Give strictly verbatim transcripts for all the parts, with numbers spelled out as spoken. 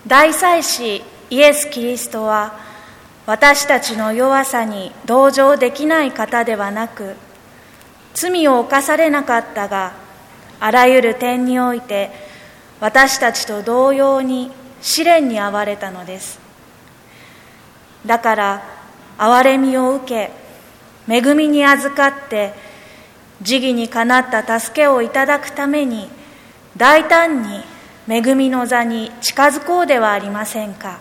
大祭司イエス・キリストは私たちの弱さに同情できない方ではなく、罪を犯されなかったが、あらゆる点において私たちと同様に試練に遭われたのです。だから憐れみを受け、恵みに預かって慈義にかなった助けをいただくために、大胆に恵みの座に近づこうではありませんか。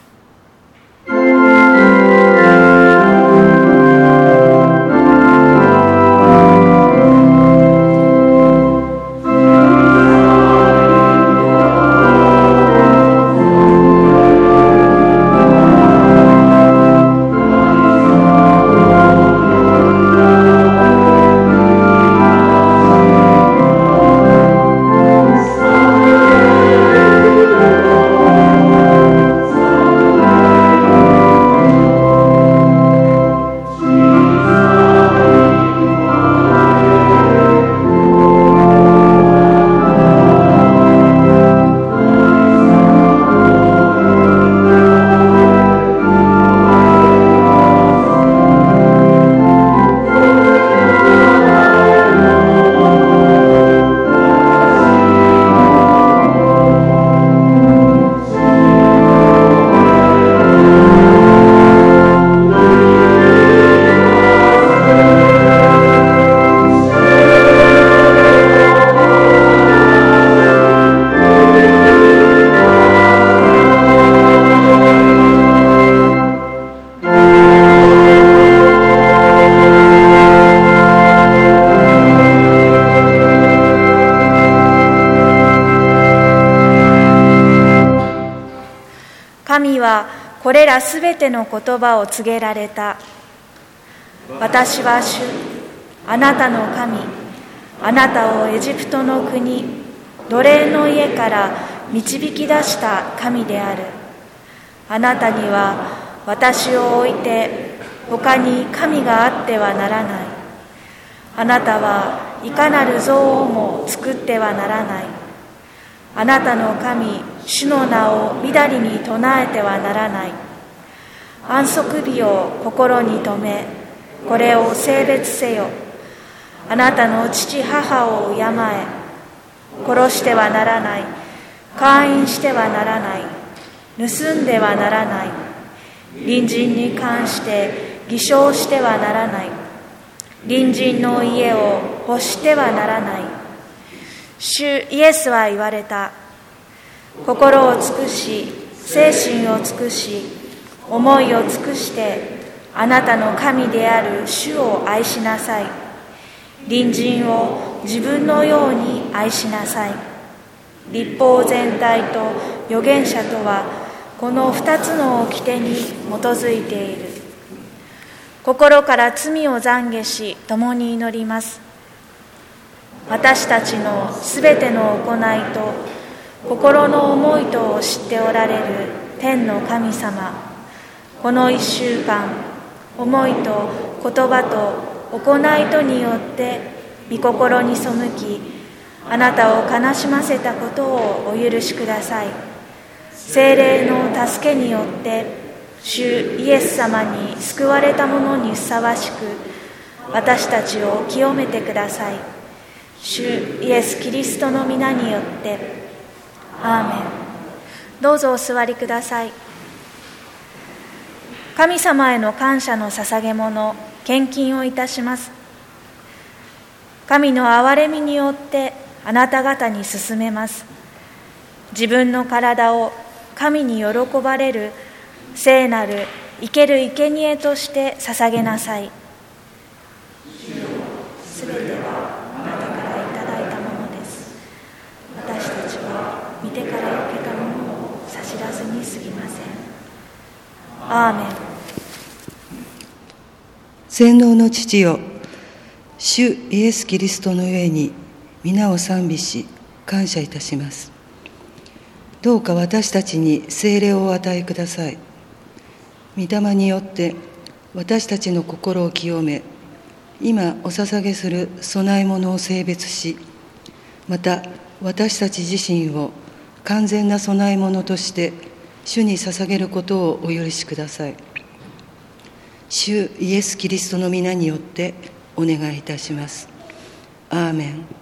神はこれらすべての言葉を告げられた。私は主、あなたの神、あなたをエジプトの国、奴隷の家から導き出した神である。あなたには私を置いて他に神があってはならない。あなたはいかなる像をも作ってはならない。あなたの神、主の名をみだりに唱えてはならない。安息日を心に留め、これを聖別せよ。あなたの父母を敬え。殺してはならない。姦淫してはならない。盗んではならない。隣人に関して偽証してはならない。隣人の家を欲してはならない。主イエスは言われた。心を尽くし、精神を尽くし、思いを尽くしてあなたの神である主を愛しなさい。隣人を自分のように愛しなさい。律法全体と預言者とはこの二つの掟に基づいている。心から罪を懺悔し共に祈ります。私たちのすべての行いと心の思いとを知っておられる天の神様、この一週間、思いと言葉と行いとによって御心に背き、あなたを悲しませたことをお許しください。聖霊の助けによって主イエス様に救われた者にふさわしく、私たちを清めてください。主イエス・キリストの皆によってアーメン。どうぞお座りください。神様への感謝の捧げ物、献金をいたします。神の憐れみによってあなた方に進めます。自分の体を神に喜ばれる聖なる生ける生贄として捧げなさい。すべてはあなたからいただいたものです。私たちは御手から受けたものを差し出ずに過ぎません。アーメン。 全能の父よ、主イエス・キリストの上に皆を賛美し感謝いたします。どうか私たちに聖霊をお与えください。御霊によって私たちの心を清め、今お捧げする供え物を聖別し、また私たち自身を完全な供え物として主に捧げることをお許しください。主イエス・キリストの皆によってお願いいたします。アーメン。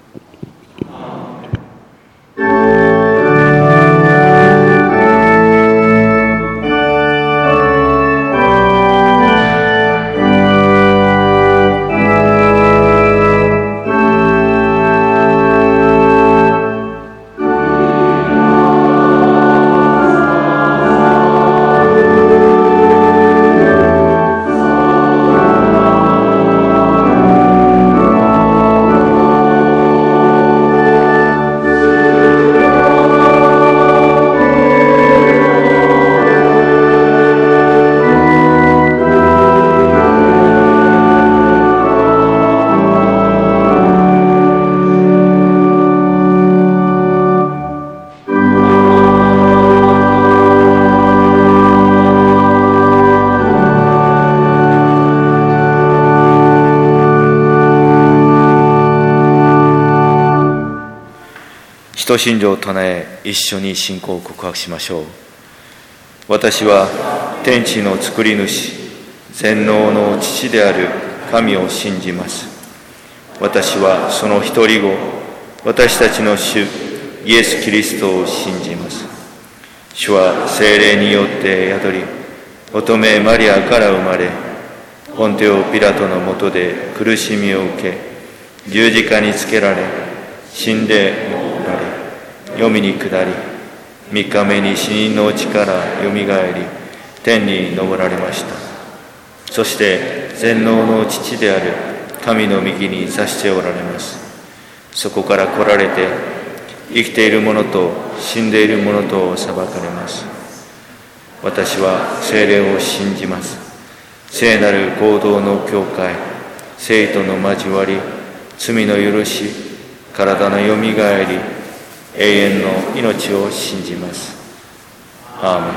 使徒信条を唱え、一緒に信仰を告白しましょう。私は天地の作り主、全能の父である神を信じます。私はその一人子、私たちの主イエス・キリストを信じます。主は聖霊によって宿り、乙女マリアから生まれ、ポンテオ・ピラトの下で苦しみを受け、十字架につけられ、死んでおられ、黄泉に下り、三日目に死人のうちからよみがえり、天に昇られました。そして全能の父である神の右に座しておられます。そこから来られて、生きている者と死んでいる者とを裁かれます。私は聖霊を信じます。聖なる合同の教会、聖との交わり、罪の許し、体のよみがえり、永遠の命を信じます。アーメン。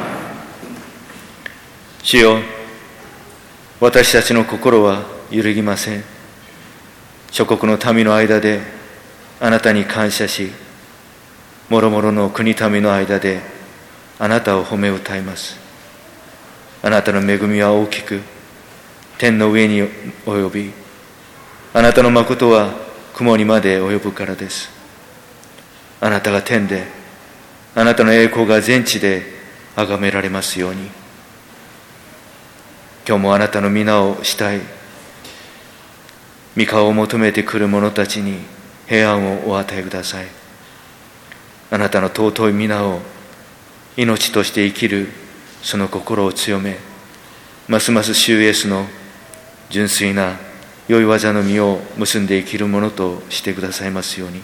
主よ、私たちの心は揺るぎません。諸国の民の間であなたに感謝し、もろもろの国民の間であなたを褒め歌います。あなたの恵みは大きく、天の上に及び、あなたの誠は雲にまで及ぶからです。あなたが天で、あなたの栄光が全地で崇められますように。今日もあなたの皆を慕い、御顔を求めてくる者たちに平安をお与えください。あなたの尊い皆を命として生きるその心を強め、ますます主イエスの純粋な良い技の実を結んで生きるものとしてくださいますように。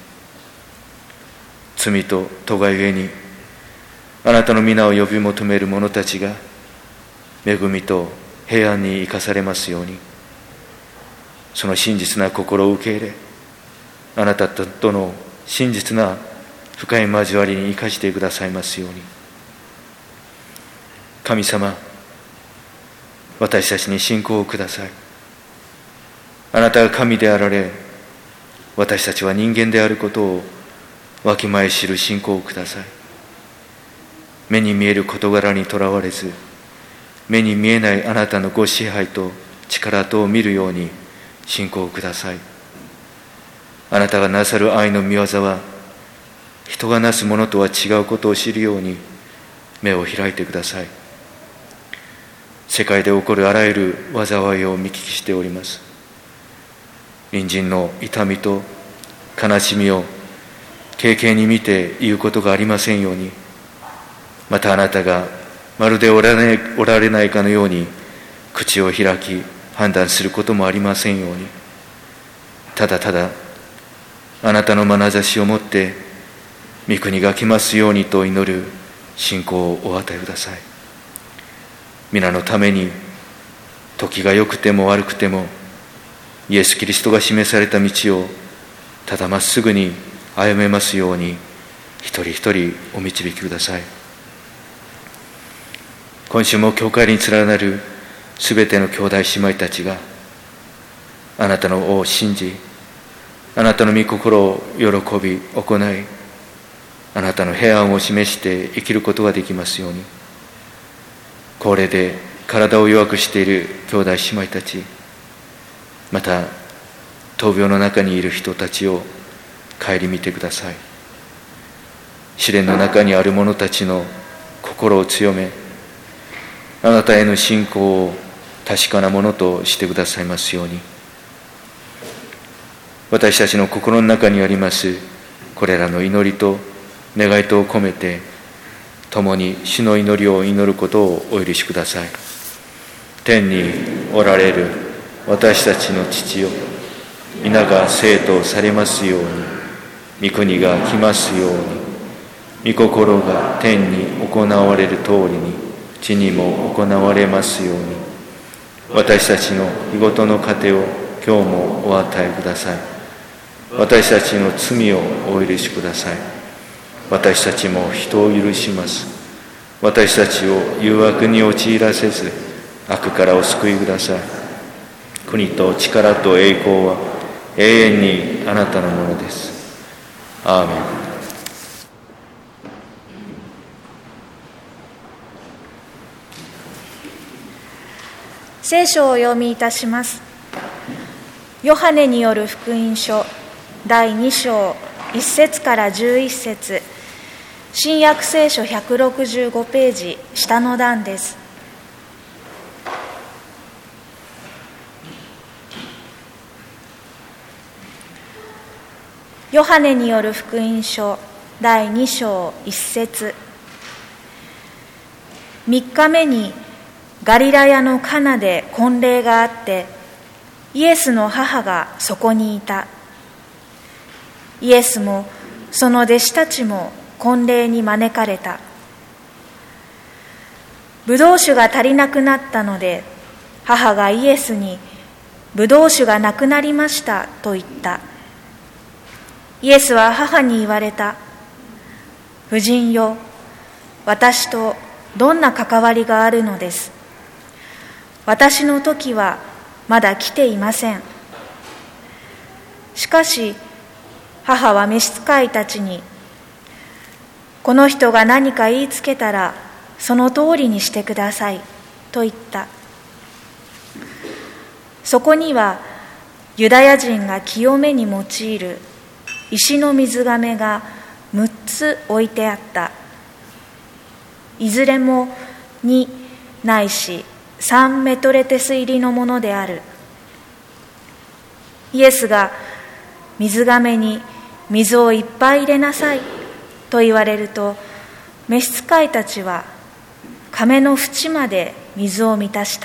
罪と咎ゆえにあなたの皆を呼び求める者たちが恵みと平安に生かされますように。その真実な心を受け入れ、あなたとの真実な深い交わりに生かしてくださいますように。神様、私たちに信仰をください。あなたが神であられ、私たちは人間であることをわきまえ知る信仰をください。目に見える事柄にとらわれず、目に見えないあなたのご支配と力とを見るように信仰をください。あなたがなさる愛の御業は、人がなすものとは違うことを知るように目を開いてください。世界で起こるあらゆる災いを見聞きしております。隣人の痛みと悲しみを軽々に見て言うことがありませんように、またあなたがまるでおられ、おられないかのように口を開き判断することもありませんように、ただただあなたの眼差しをもって御国が来ますようにと祈る信仰をお与えください。皆のために時が良くても悪くてもイエス・キリストが示された道をただまっすぐに歩めますように一人一人お導きください。今週も教会に連なるすべての兄弟姉妹たちがあなたの王を信じ、あなたの御心を喜び行い、あなたの平安を示して生きることができますように。 高齢で体を弱くしている兄弟姉妹たち、また闘病の中にいる人たちを顧みてください。試練の中にある者たちの心を強め、あなたへの信仰を確かなものとしてくださいますように。私たちの心の中にありますこれらの祈りと願いとを込めて、共に主の祈りを祈ることをお許しください。天におられる私たちの父よ、皆が聖とされますように、御国が来ますように、御心が天に行われる通りに地にも行われますように。私たちの日ごとの糧を今日もお与えください。私たちの罪をお許しください。私たちも人を許します。私たちを誘惑に陥らせず、悪からお救いください。国と力と栄光は永遠にあなたのものです。アーメン。 聖書をお読みいたします。ヨハネによる福音書だいに章いっ節からじゅういち節、新約聖書ひゃくろくじゅうごページ下の段です。ヨハネによる福音書だいに章いち節、三日目にガリラヤのカナで婚礼があって、イエスの母がそこにいた。イエスもその弟子たちも婚礼に招かれた。ブドウ酒が足りなくなったので、母がイエスに、ブドウ酒がなくなりましたと言った。イエスは母に言われた。夫人よ、私とどんな関わりがあるのです。私の時はまだ来ていません。しかし母は召使いたちに、この人が何か言いつけたらその通りにしてくださいと言った。そこにはユダヤ人が清めに用いる石の水甕がむっつ置いてあった。いずれもにないしさんメトレテス入りのものである。イエスが水甕に水をいっぱい入れなさいと言われると、召使いたちは甕の縁まで水を満たした。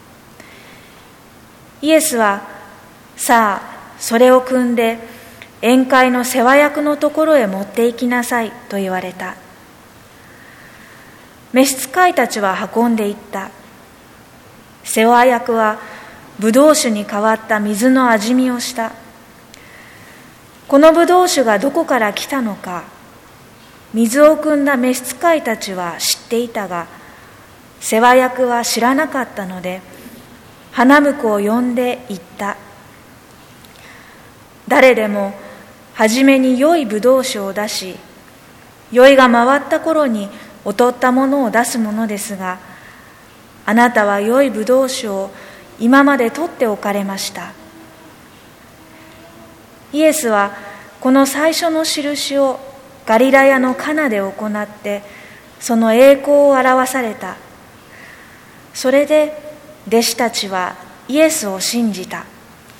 イエスは、さあそれを汲んで宴会の世話役のところへ持って行きなさいと言われた。召使いたちは運んでいった。世話役はブドウ酒に代わった水の味見をした。このブドウ酒がどこから来たのか、水を汲んだ召使いたちは知っていたが、世話役は知らなかったので、花婿を呼んで言った。誰でも初めに良いブドウ酒を出し、酔いが回った頃に劣ったものを出すものですが、あなたは良いブドウ酒を今まで取っておかれました。イエスはこの最初の印をガリラヤのカナで行って、その栄光を表された。それで弟子たちはイエスを信じた。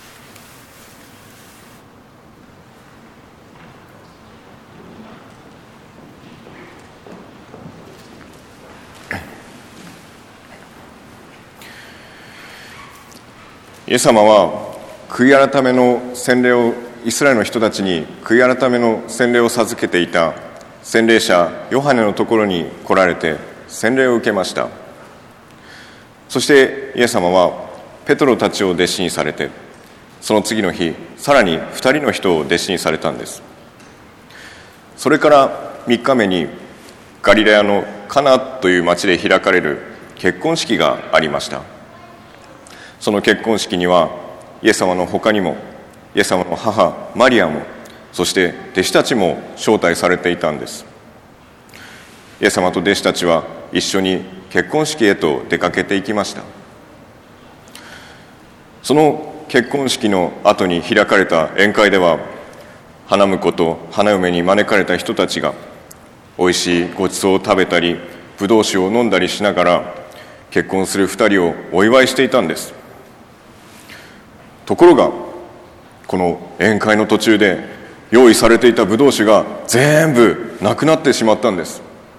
イエス様は悔い改めの洗礼を、イスラエルの人たちに悔い改めの洗礼を授けていた洗礼者ヨハネのところに来られて洗礼を受けました。そしてイエス様はペトロたちを弟子にされて、その次の日さらにふたりの人を弟子にされたんです。それからみっかめにガリラヤのカナという町で開かれる結婚式がありました。その結婚式にはイエス様の他にもイエス様の母マリアも、そして弟子たちも招待されていたんです。イエス様と弟子たちは一緒に結婚式へと出かけていきました。その結婚式の後に開かれた宴会では、花婿と花嫁に招かれた人たちがおいしいごちそうを食べたり、ぶどう酒を飲んだりしながら結婚する二人をお祝いしていたんです。ところがこの宴会の途中で用意されていたぶどう酒が全部なくなってしまったんです。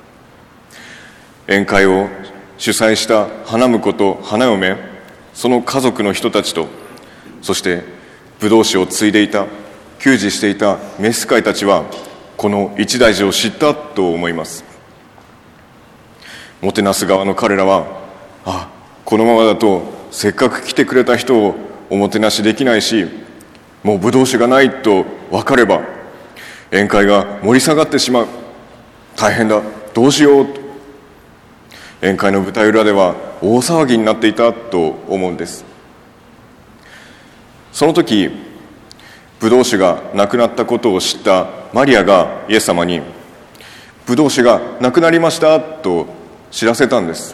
宴会を主催した花婿と花嫁、その家族の人たちと、そしてぶどう酒を継いでいた、給仕していた召使いたちはこの一大事を知ったと思います。もてなす側の彼らは、あ、このままだとせっかく来てくれた人をおもてなしできないし、もうぶどう酒がないと分かれば宴会が盛り下がってしまう、大変だ、どうしようと、宴会の舞台裏では大騒ぎになっていたと思うんです。その時、ぶどう酒がなくなったことを知ったマリアがイエス様に、ぶどう酒がなくなりましたと知らせたんです。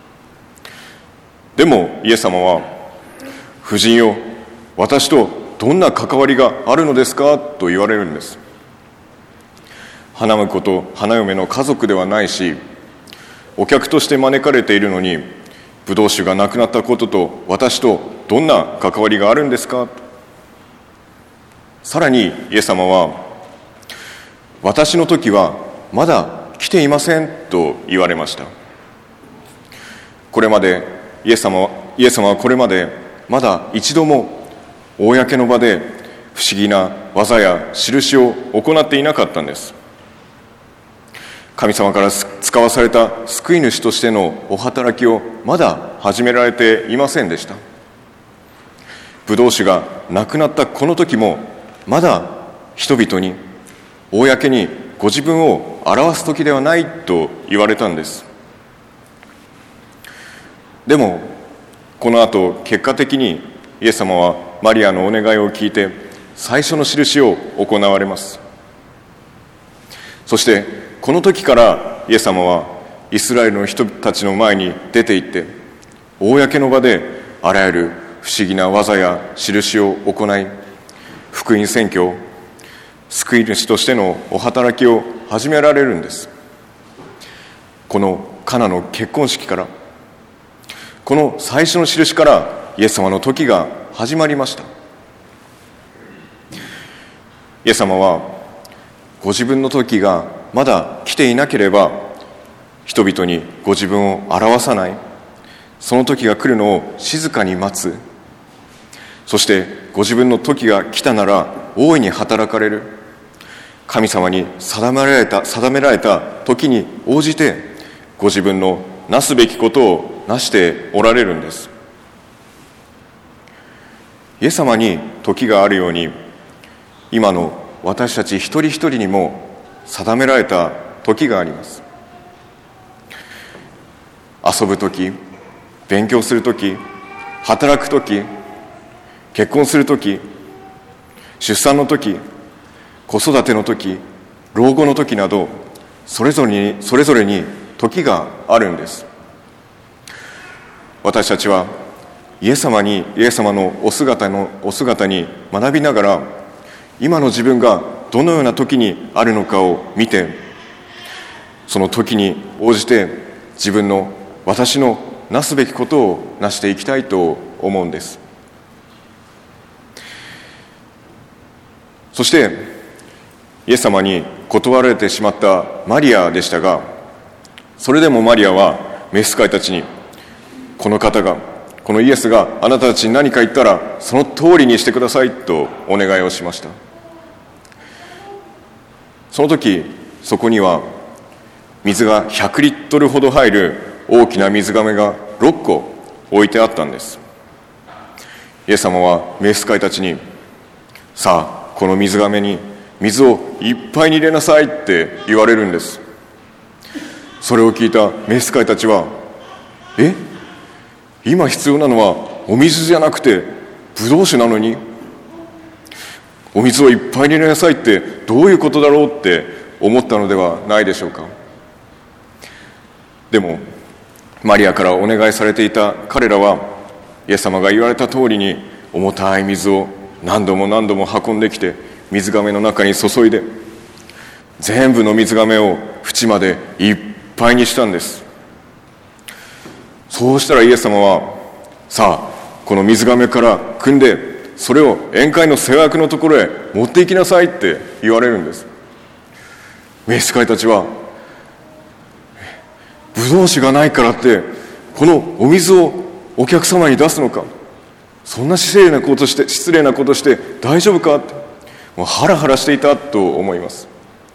でもイエス様は、夫人よ、私とどんな関わりがあるのですかと言われるんです。花婿と花嫁の家族ではないし、お客として招かれているのに、ぶどう酒がなくなったことと私とどんな関わりがあるんですか。さらにイエス様は、私の時はまだ来ていませんと言われました。これまでイエス様は、イエス様はこれまでまだ一度も公の場で不思議な技や印を行っていなかったんです。神様から使わされた救い主としてのお働きをまだ始められていませんでした。ぶどう酒がなくなったこの時も、まだ人々に公にご自分を表す時ではないと言われたんです。でもこの後、結果的にイエス様はマリアのお願いを聞いて最初の印を行われます。そしてこの時からイエス様はイスラエルの人たちの前に出て行って、公の場であらゆる不思議な技や印を行い、福音宣教、救い主としてのお働きを始められるんです。このカナの結婚式から、この最初の印からイエス様の時が始まりました。イエス様はご自分の時がまだ来ていなければ人々にご自分を表さない、その時が来るのを静かに待つ、そしてご自分の時が来たなら大いに働かれる、神様に定められた定められた時に応じてご自分のなすべきことをなしておられるんです。イエス様に時があるように、今の私たち一人一人にも定められた時があります。遊ぶ時、勉強する時、働く時、結婚する時、出産の時、子育ての時、老後の時など、それぞれにそれぞれに時があるんです。私たちはイエス様にイエス様のお姿のお姿に学びながら、今の自分がどのような時にあるのかを見て、その時に応じて自分の私のなすべきことをなしていきたいと思うんです。そしてイエス様に断られてしまったマリアでしたが、それでもマリアは召使いたちに、この方が、このイエスがあなたたちに何か言ったらその通りにしてくださいとお願いをしました。その時、そこには水がひゃくリットルほど入る大きな水がめがろっこ置いてあったんです。イエス様は召使いたちに、さあこの水がめに水をいっぱいに入れなさいって言われるんです。それを聞いた召使いたちは、え、今必要なのはお水じゃなくてブドウ酒なのに、お水をいっぱいに入れなさいってどういうことだろうって思ったのではないでしょうか。でもマリアからお願いされていた彼らは、イエス様が言われた通りに重たい水を何度も何度も運んできて、水がめの中に注いで、全部の水がめを縁までいっぱいにしたんです。そうしたらイエス様は、さあこの水がめから汲んで、それを宴会の世話役のところへ持って行きなさいって言われるんです。召使いたちは、ブドウ酒がないからってこのお水をお客様に出すのか、そんな失礼なことして失礼なことして大丈夫かって、もうハラハラしていたと思います。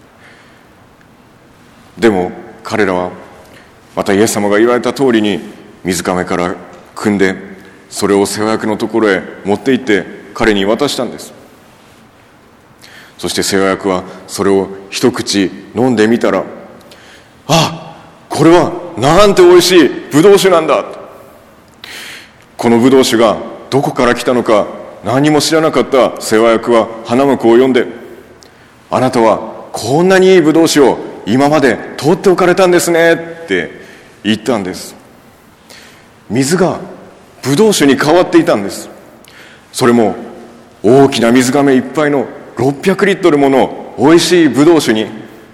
でも彼らはまたイエス様が言われた通りに水がめから汲んで、それを世話役のところへ持って行って彼に渡したんです。そして世話役はそれを一口飲んでみたら、あ、これはなんておいしいブドウ酒なんだ。このブドウ酒がどこから来たのか何も知らなかった世話役は花婿を呼んで、あなたはこんなにいいブドウ酒を今まで取っておかれたんですねって言ったんです。水がブドウ酒に変わっていたんです。それも大きな水がめいっぱいのろっぴゃくリットルものおいしいブドウ酒に、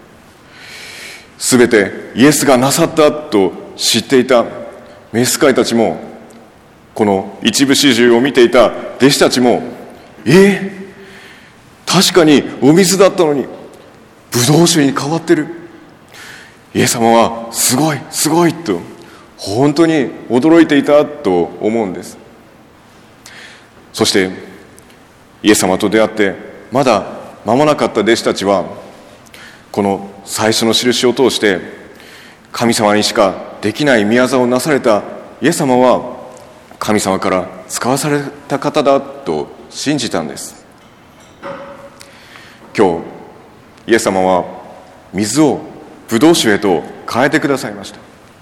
すべてイエスがなさったと知っていた召使いたちも、この一部始終を見ていた弟子たちも、えー、確かにお水だったのにブドウ酒に変わってる、イエス様はすごいすごいと本当に驚いていたと思うんです。そしてイエス様と出会ってまだ間もなかった弟子たちは、この最初の印を通して神様にしかできない御業をなされたイエス様は神様から使わされた方だと信じたんです。今日イエス様は水をブドウ酒へと変えてくださいました。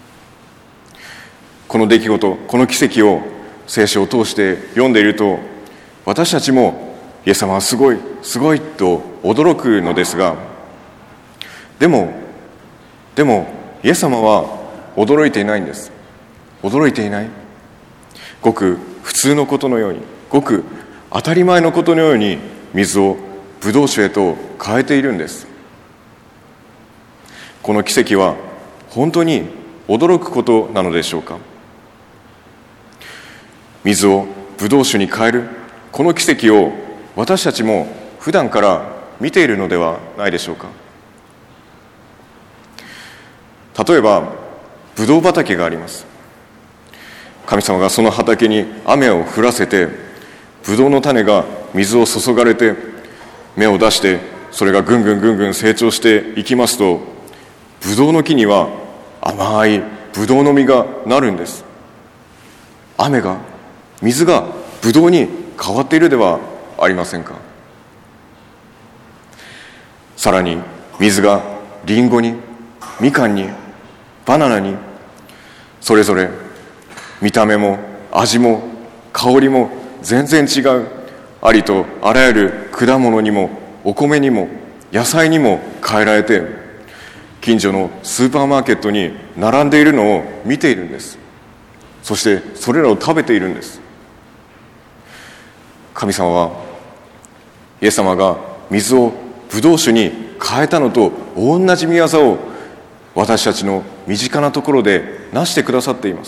この出来事、この奇跡を聖書を通して読んでいると、私たちもイエス様はすごいすごいと驚くのですが、でもでもイエス様は驚いていないんです。驚いていない。ごく普通のことのように、ごく当たり前のことのように水をブドウ酒へと変えているんです。この奇跡は本当に驚くことなのでしょうか。水をブドウ酒に変えるこの奇跡を私たちも普段から見ているのではないでしょうか。例えばブドウ畑があります。神様がその畑に雨を降らせて、ブドウの種が水を注がれて芽を出して、それがぐんぐんぐんぐん成長していきますと、ブドウの木には甘いブドウの実がなるんです。雨が、水がブドウに変わっているではありませんか。さらに水がリンゴに、みかんに、バナナに、それぞれ見た目も味も香りも全然違う、ありとあらゆる果物にもお米にも野菜にも変えられて、近所のスーパーマーケットに並んでいるのを見ているんです。そしてそれらを食べているんです。神様は、イエス様が水をブドウ酒に変えたのと同じ御業を私たちの身近なところでなしてくださっています。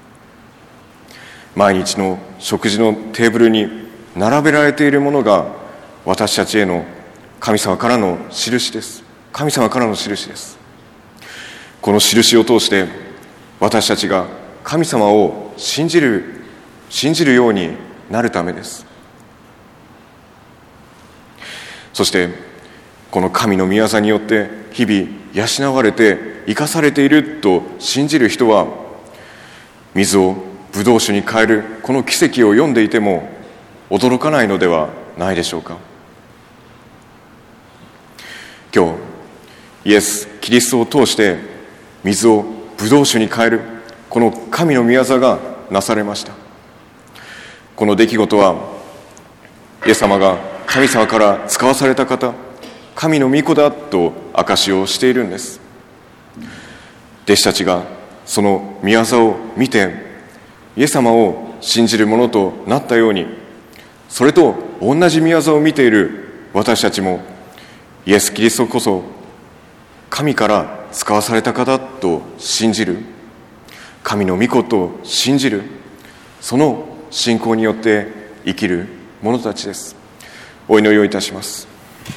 毎日の食事のテーブルに並べられているものが私たちへの神様からの印です。神様からの印です。この印を通して私たちが神様を信じる信じるようになるためです。そしてこの神の御業によって日々養われて生かされていると信じる人は、水をブドウ酒に変えるこの奇跡を読んでいても驚かないのではないでしょうか。今日イエス・キリストを通して水をブドウ酒に変えるこの神の御業がなされました。この出来事はイエス様が神様から使わされた方、神の御子だと証しをしているんです。弟子たちがその御業を見てイエス様を信じるものとなったように、それと同じ御業を見ている私たちもイエス・キリストこそ神から使わされた方と信じる、神の御子と信じる、その信仰によって生きる者たちです。お祈りをいたします。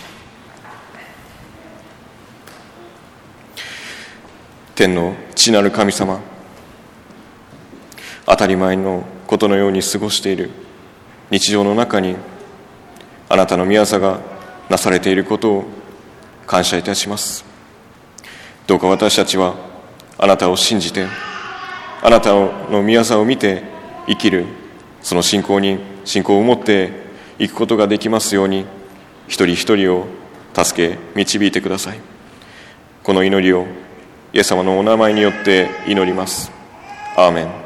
天の父なる神様、当たり前のことのように過ごしている日常の中にあなたの御業がなされていることを感謝いたします。どうか私たちはあなたを信じて、あなたの御業を見て生きる、その信仰に信仰を持っていくことができますように、一人一人を助け導いてください。この祈りをイエス様のお名前によって祈ります。アーメン。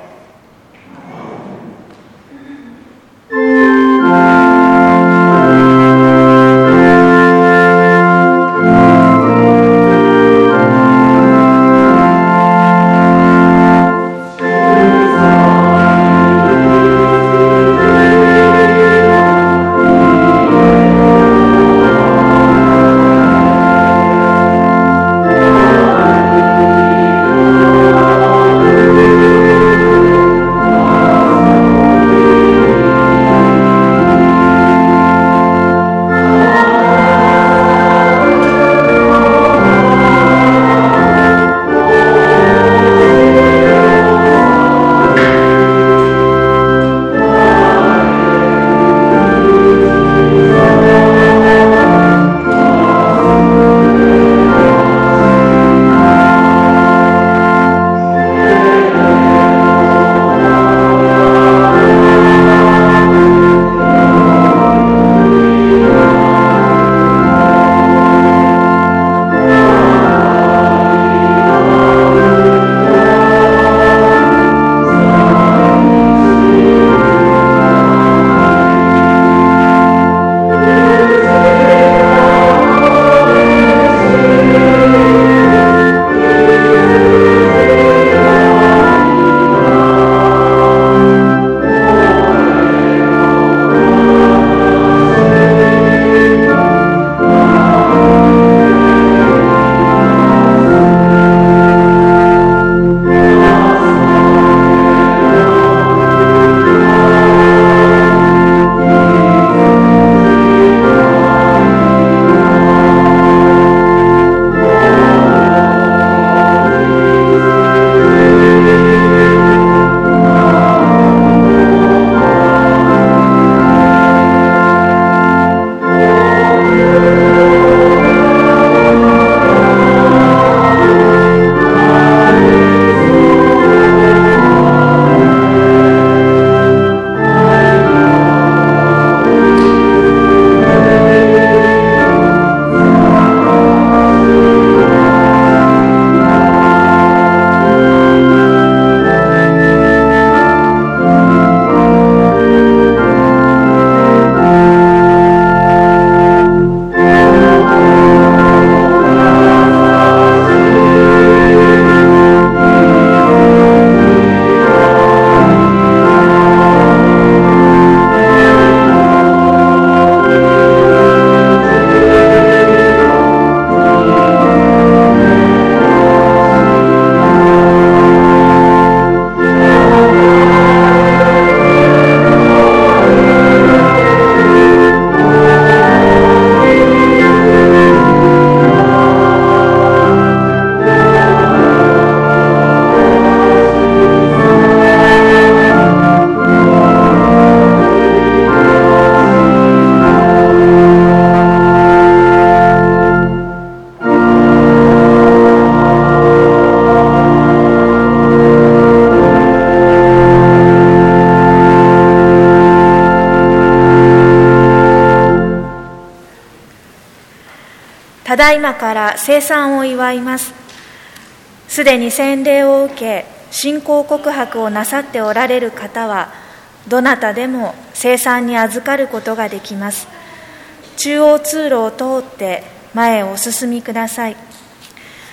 ただいまから聖餐を祝います。すでに洗礼を受け信仰告白をなさっておられる方はどなたでも聖餐に預かることができます。中央通路を通って前へお進みください。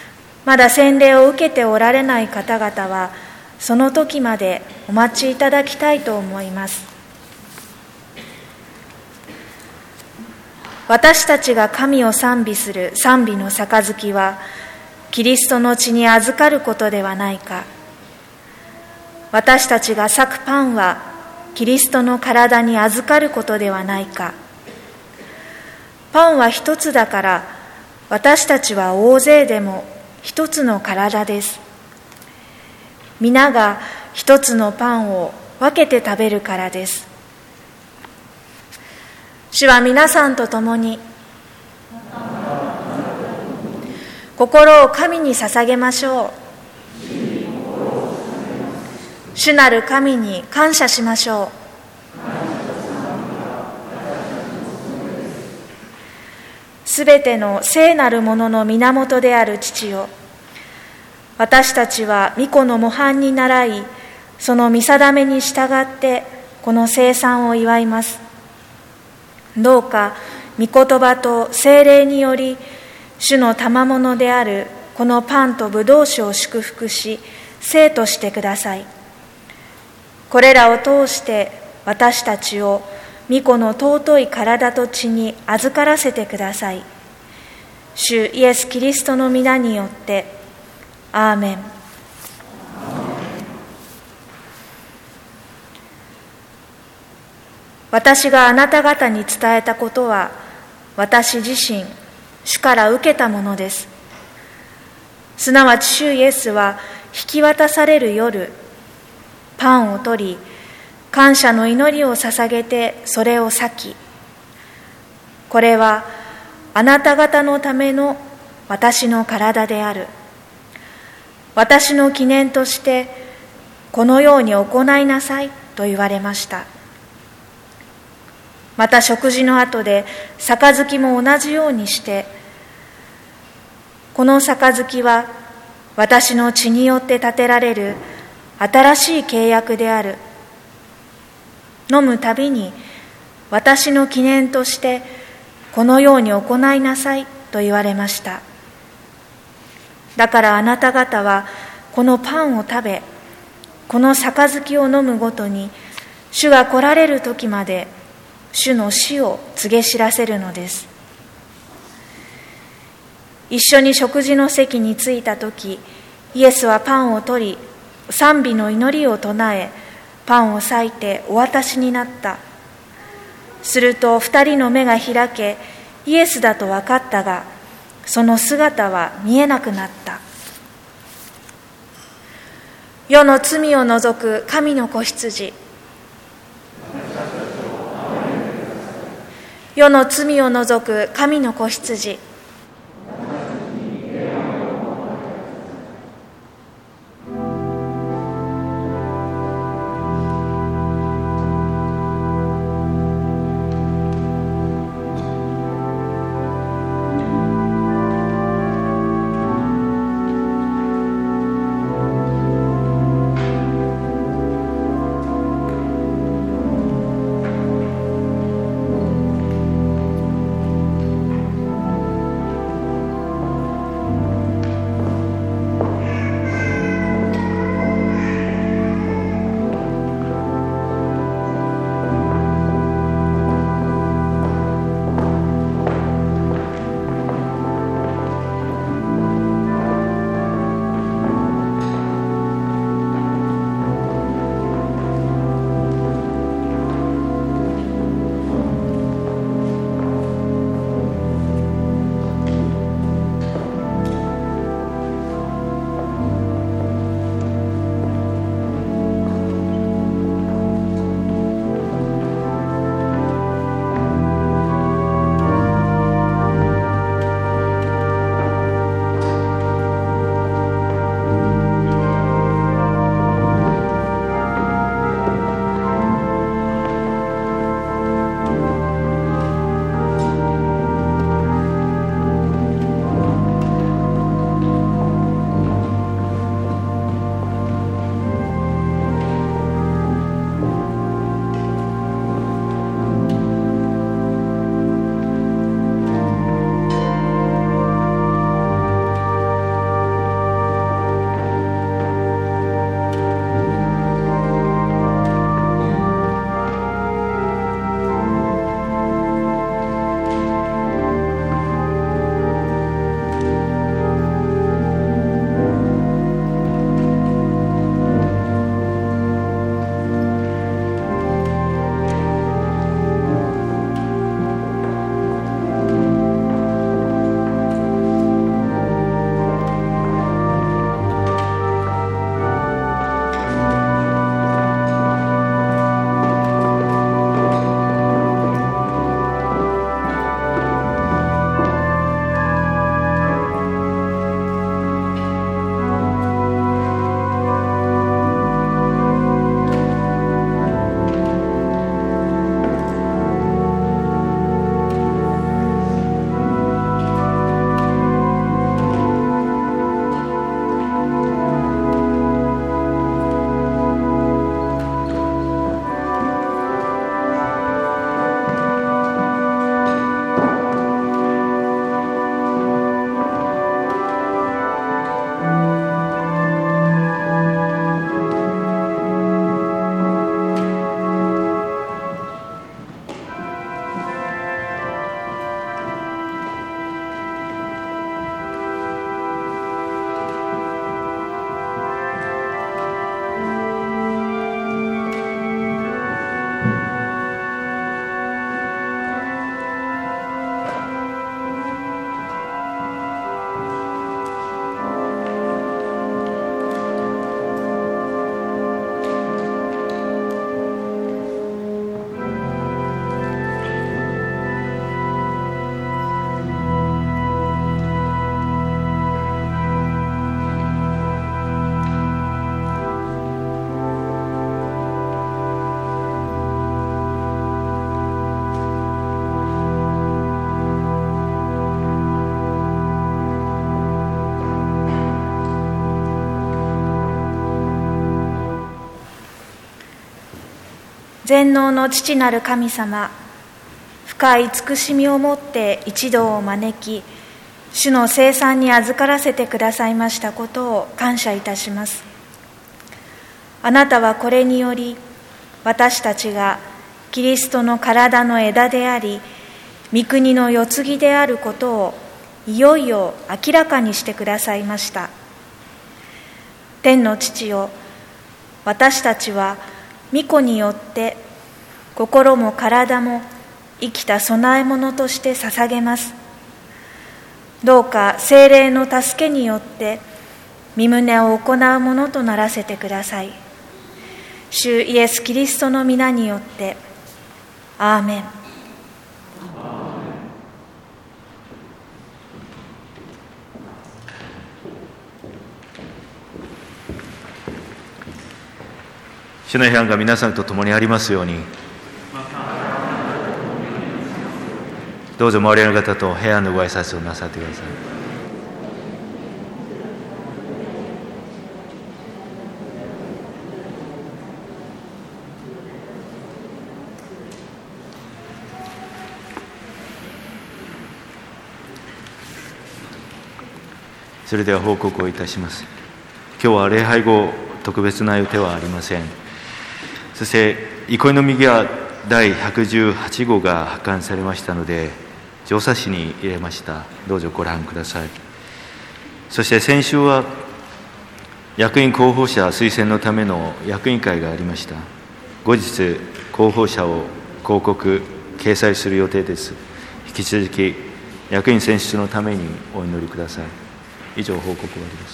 まだ洗礼を受けておられない方々は、その時までお待ちいただきたいと思います。私たちが神を賛美する賛美の杯は、キリストの血に預かることではないか。私たちが裂くパンは、キリストの体に預かることではないか。パンは一つだから、私たちは大勢でも一つの体です。皆が一つのパンを分けて食べるからです。主は皆さんと共に、心を神に捧げましょう。主なる神に感謝しましょう。すべての聖なるものの源である父よ、私たちは御子の模範に倣い、その見定めに従ってこの聖餐を祝います。どうか御言葉と聖霊により、主の賜物であるこのパンと葡萄酒を祝福し、聖としてください。これらを通して私たちを御子の尊い体と血に預からせてください。主イエス・キリストの皆によって、アーメン。私があなた方に伝えたことは、私自身、主から受けたものです。すなわち主イエスは引き渡される夜、パンを取り、感謝の祈りを捧げてそれを裂き、これはあなた方のための私の体である。私の記念としてこのように行いなさいと言われました。また食事の後で杯も同じようにして、この杯は私の血によって立てられる新しい契約である。飲むたびに私の記念としてこのように行いなさいと言われました。だからあなた方はこのパンを食べ、この杯を飲むごとに、主が来られる時まで主の死を告げ知らせるのです。一緒に食事の席に着いた時、イエスはパンを取り、賛美の祈りを唱え、パンを裂いてお渡しになった。すると二人の目が開け、イエスだと分かったが、その姿は見えなくなった。世の罪を除く神の子羊、世の罪を除く神の子羊、 全能の父なる神様、深い慈しみをもって一同を招き、主の聖餐に預からせてくださいましたことを感謝いたします。あなたはこれにより、私たちがキリストの体の枝であり、御国の世継ぎであることをいよいよ明らかにしてくださいました。天の父よ、私たちは御子によって心も体も生きた供え物として捧げます。どうか聖霊の助けによって御旨を行うものとならせてください。主イエス・キリストの皆によって、アーメン。 主の平安が皆さんと共にありますように。どうぞ周りの方と平安のご挨拶をなさってください。それでは報告をいたします。今日は礼拝後、特別な予定はありません。そして憩いの右はだいひゃくじゅうはちごうが発刊されましたので、上冊子に入れました。どうぞご覧ください。そして先週は役員候補者推薦のための役員会がありました。後日候補者を広告掲載する予定です。引き続き役員選出のためにお祈りください。以上報告終わりです。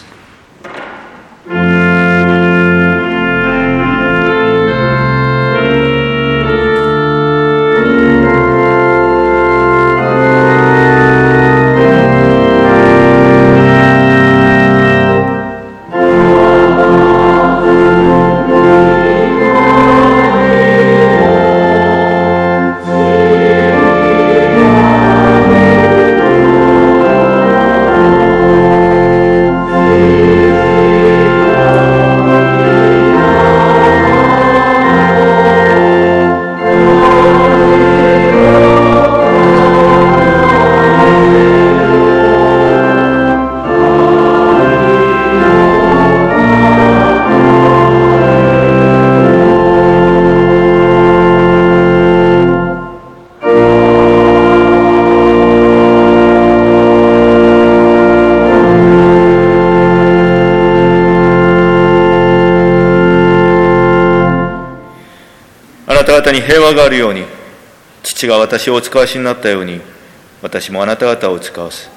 あなた方に平和があるように、父が私をお使わしになったように、私もあなた方をお使わす。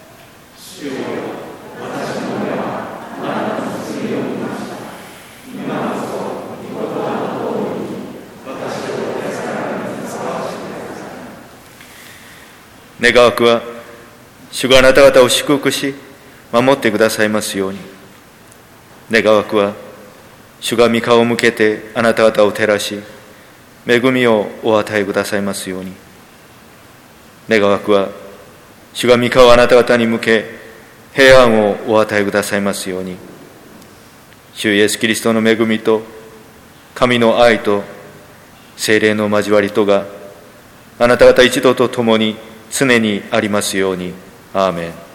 願わくは、主があなた方を祝福し、守ってくださいますように。願わくは、主が御顔を向けてあなた方を照らし、恵みをお与えくださいますように。願わくは、主が御顔をあなた方に向け、平安をお与えくださいますように。主イエスキリストの恵みと、神の愛と、聖霊の交わりとが、あなた方一同と共に常にありますように。アーメン。